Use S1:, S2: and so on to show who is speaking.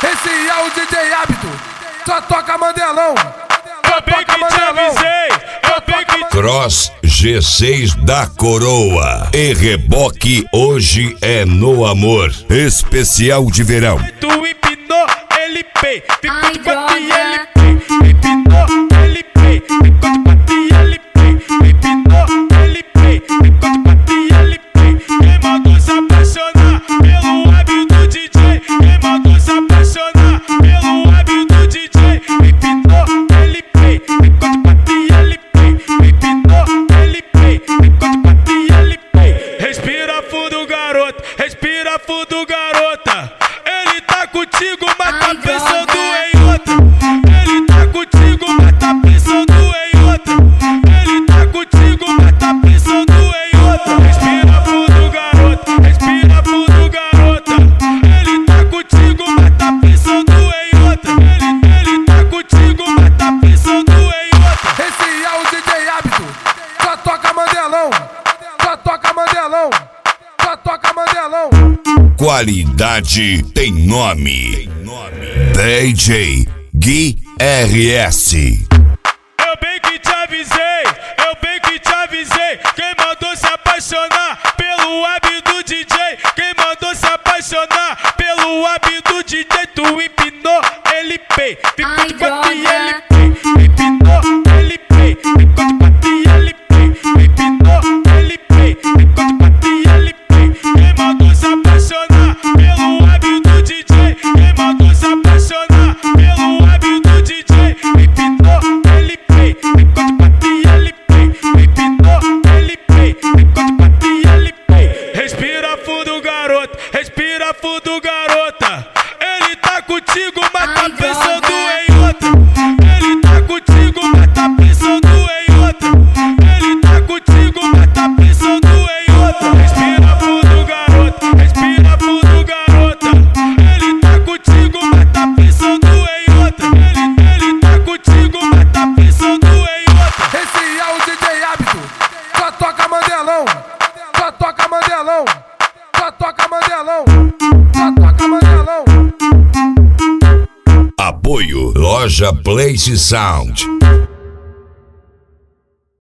S1: Esse é o DJ Hábito, só toca Mandelão.
S2: Eu bem que te avisei, eu bem que...
S3: Cross G6 da Coroa e reboque hoje é no amor. Especial de verão.
S2: Tu empinou, ele pei, ficou de quatro e ele pei. Empinou, ele pei, ficou de quatro e ele pei. Empinou, ele pei, ficou de quatro e ele pei. Quem mandou se apaixonar pelo hábito do DJ? Quem mandou se apaixonar pelo hábito do DJ? Empinou, ele pei, ficou de quatro e ele pei. Empinou, ele pei, ficou de quatro e ele pei. Respira fundo, garoto, respira fundo, garota. Ele tá contigo, mas tá pensando em outra. Ele tá contigo, mas tá pensando em outra. Ele tá contigo, mas tá pensando em outra. Respira fundo, garota, respira fundo, garota. Ele tá contigo, mas tá pensando em outra. Ele tá contigo, mas tá pensando em outra.
S1: Esse é o DJ Hábito, só toca Mandelão. Só toca Mandelão, só toca Mandelão.
S3: Qualidade tem nome. DJ Gui RS.
S2: Eu bem que te avisei, eu bem que te avisei. Quem mandou se apaixonar pelo hábito do DJ? Quem mandou se apaixonar pelo hábito do DJ? Tu empinou, ele pei, ficou de quatro e ele pei. Empinou, ele pei, ficou de quatro e ele pei. Empinou, ele pei, ficou de quatro e ele pei. Quem mandou se apaixonar pelo hábito do DJ? Quem mandou se apaixonar pelo hábito do DJ? Empinou, ele pei, ficou de quatro e ele pei. Empinou, ele pei, ficou de quatro e ele pei. Respira fundo, garoto, respira fundo, garota. Ele tá contigo, mas tá pensando em outra. Ele tá contigo, mas tá pensando em outra. Ele tá contigo, mas tá pensando em outra. Respira fundo, garoto, respira fundo, garota. Ele tá contigo, mas tá pensando em outra. Ele tá contigo, mas tá pensando em outra.
S1: Esse é o DJ Hábito, só toca Mandelão. Só toca Mandelão, só toca Mandelão, só toca Mandelão.
S3: Apoio Loja Place Sound.